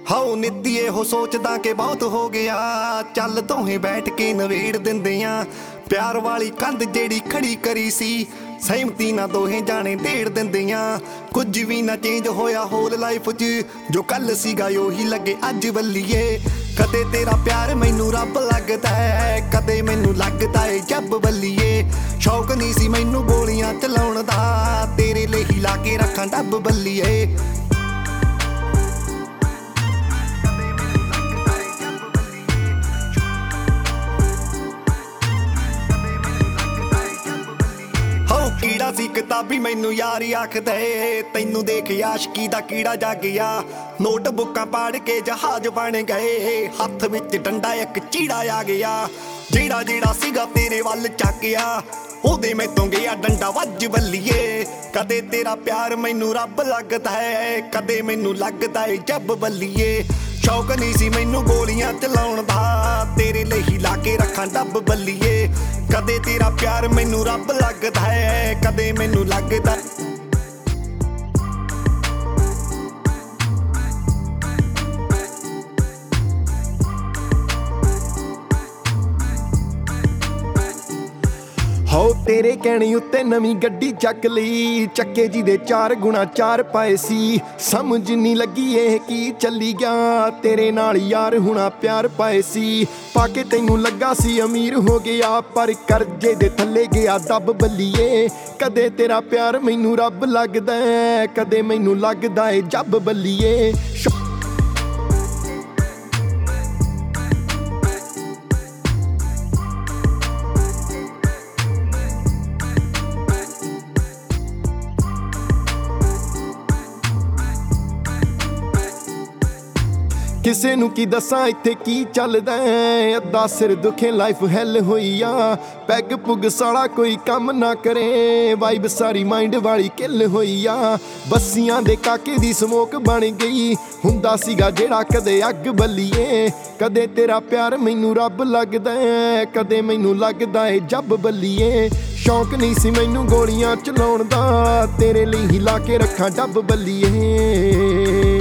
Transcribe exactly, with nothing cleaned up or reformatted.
How ਨਿੱਤੀ ਇਹੋ ਸੋਚਦਾ ਕਿ ਬਹੁਤ ਹੋ ਗਿਆ। ਚੱਲ ਦੋਹੇ ਬੈਠ ਕੇ ਨਵੇੜ ਦਿੰਦੇ ਆ ਪਿਆਰ ਵਾਲੀ ਕੰਧ ਜਿਹੜੀ ਖੜੀ ਕਰੀ ਸੀ। ਸਹਿਮਤੀ ਨਾ ਦੋਹੇ ਜਾਣੇ ਢੇੜ ਦਿੰਦੇ ਆ। ਕੁਝ ਵੀ ਨਾ ਚੇਂਜ ਹੋਇਆ ਹੋਲ ਲਾਈਫ 'ਚ, ਜੋ ਕੱਲ ਸੀਗਾ ਉਹੀ ਲੱਗੇ ਅੱਜ ਬੱਲੀਏ। ਕਦੇ ਤੇਰਾ ਪਿਆਰ ਮੈਨੂੰ ਰੱਬ ਲੱਗਦਾ ਹੈ, ਕਦੇ ਮੈਨੂੰ ਲੱਗਦਾ ਏ ਜੱਬ ਬੱਲੀਏ। ਸ਼ੌਕ ਨਹੀਂ ਸੀ ਮੈਨੂੰ ਗੋਲੀਆਂ ਚਲਾਉਣ ਦਾ, ਤੇਰੇ ਲਈ ਹੀ ਲਾ ਕੇ ਰੱਖਾਂ ਡੱਬ ਬੱਲੀਏ। ਕੀੜਾ ਸੀ ਕਿਤਾਬੀ ਮੈਨੂੰ ਯਾਰੀ ਆਖਦੇ, ਤੈਨੂੰ ਦੇਖ ਆਸ਼ਕੀ ਦਾ ਕੀੜਾ ਜਾਗ ਗਿਆ। ਨੋਟਬੁੱਕਾਂ ਪਾੜ ਕੇ ਜਹਾਜ਼ ਬਣ ਗਏ, ਹੱਥ ਵਿੱਚ ਡੰਡਾ ਇੱਕ ਚੀੜਾ ਆ ਗਿਆ। ਜਿਹੜਾ ਜਿਹੜਾ ਸੀਗਾ ਤੇਰੇ ਵੱਲ ਚੱਕਿਆ, ਉਹਦੇ ਮੈਥੋਂ ਗਿਆ ਡੰਡਾ ਵੱਜ ਬੱਲੀਏ। ਕਦੇ ਤੇਰਾ ਪਿਆਰ ਮੈਨੂੰ ਰੱਬ ਲੱਗਦਾ ਹੈ, ਕਦੇ ਮੈਨੂੰ ਲੱਗਦਾ ਏ ਜੱਬ ਬੱਲੀਏ। ਸ਼ੌਕ ਨਹੀਂ ਸੀ ਮੈਨੂੰ ਗੋਲੀਆਂ ਚਲਾਉਣ ਦਾ, ਤੇਰੇ ਲਈ ਹੀ ਲਾ ਕੇ ਰੱਖਾਂ ਡੱਬ ਬੱਲੀਏ। ਕਦੇ ਤੇਰਾ ਪਿਆਰ ਮੈਨੂੰ ਰੱਬ ਲੱਗਦਾ ਹੈ, ਕਦੇ ਮੈਨੂੰ ਲੱਗਦਾ। ਹੋ ਤੇਰੇ ਕਹਿਣੇ ਉੱਤੇ ਨਵੀਂ ਗੱਡੀ ਚੱਕ ਲਈ, ਚੱਕੇ ਜੀ ਦੇ ਚਾਰ ਗੁਣਾ ਚਾਰ ਪਾਏ ਸੀ। ਸਮਝ ਨਹੀਂ ਲੱਗੀ ਇਹ ਕੀ ਚੱਲੀ ਗਿਆ, ਤੇਰੇ ਨਾਲ ਯਾਰ ਹੁਣਾ ਪਿਆਰ ਪਾਏ ਸੀ। ਪਾ ਕੇ ਤੈਨੂੰ ਲੱਗਾ ਸੀ ਅਮੀਰ ਹੋ ਗਿਆ, ਪਰ ਕਰਜ਼ੇ ਦੇ ਥੱਲੇ ਗਿਆ ਦੱਬ ਬੱਲੀਏ। ਕਦੇ ਤੇਰਾ ਪਿਆਰ ਮੈਨੂੰ ਰੱਬ ਲੱਗਦਾ, ਕਦੇ ਮੈਨੂੰ ਲੱਗਦਾ ਏ ਜੱਬ ਬੱਲੀਏ। ਕਿਸੇ ਨੂੰ ਕੀ ਦੱਸਾਂ ਇੱਥੇ ਕੀ ਚੱਲਦਾ, ਅੱਧਾ ਸਿਰ ਦੁਖੇ ਲਾਈਫ ਹੈਲ ਹੋਈ ਆ। ਪੈਗ ਪੁੱਗ ਸਾਲਾ ਕੋਈ ਕੰਮ ਨਾ ਕਰੇ, ਵਾਈਬ ਸਾਰੀ ਮਾਈਂਡ ਵਾਲੀ ਕਿੱਲ ਹੋਈ ਆ। ਬੱਸੀਆਂ ਦੇ ਕਾਕੇ ਦੀ ਸਮੋਕ ਬਣ ਗਈ, ਹੁੰਦਾ ਸੀਗਾ ਜਿਹੜਾ ਕਦੇ ਅੱਗ ਬੱਲੀਏ। ਕਦੇ ਤੇਰਾ ਪਿਆਰ ਮੈਨੂੰ ਰੱਬ ਲੱਗਦਾ, ਕਦੇ ਮੈਨੂੰ ਲੱਗਦਾ ਏ ਜੱਬ ਬੱਲੀਏ। ਸ਼ੌਕ ਨਹੀਂ ਸੀ ਮੈਨੂੰ ਗੋਲੀਆਂ ਚਲਾਉਣ ਦਾ, ਤੇਰੇ ਲਈ ਹੀ ਲਾ ਕੇ ਰੱਖਾਂ ਡੱਬ ਬੱਲੀਏ।